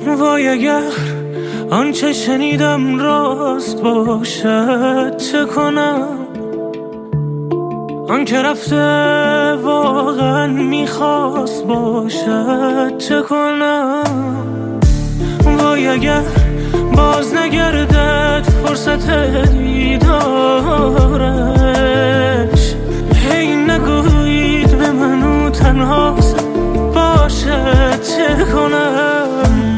وای اگر آنچه شنیدم راست باشد چه کنم؟ آن که رفته واقعا میخواست باشد چه کنم؟ وای اگر باز نگردد فرصت دیدارش، هی نگویید به منو تنها باشد چه کنم؟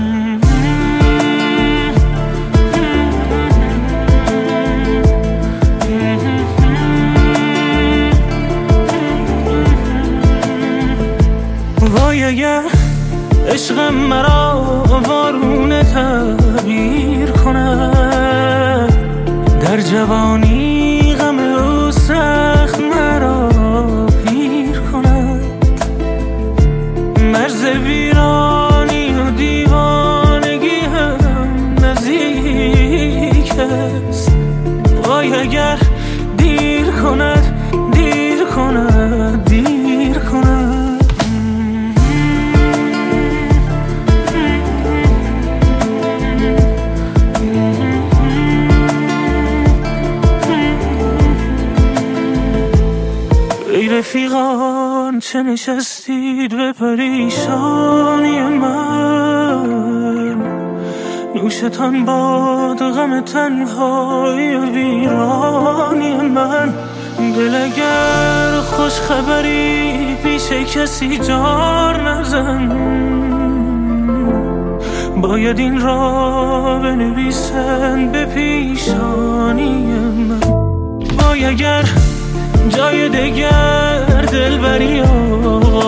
وای اگر عشقم مرا وارونه تعبیر کند، در جوانی غم او سخت مرا پیر کند، مرز ویرانی و دیوانگی هم نزدیک است. وای اگر دیر کند دیر کند دیر کند. ای رفیقان چه نشستید به پریشانی من، نوشتان باد غم تنهای ویرانی من. دل اگر خوش خبری پیش کسی جار نزن، باید این را بنویسن به پیشانی من. وای اگر جای دگر دلبری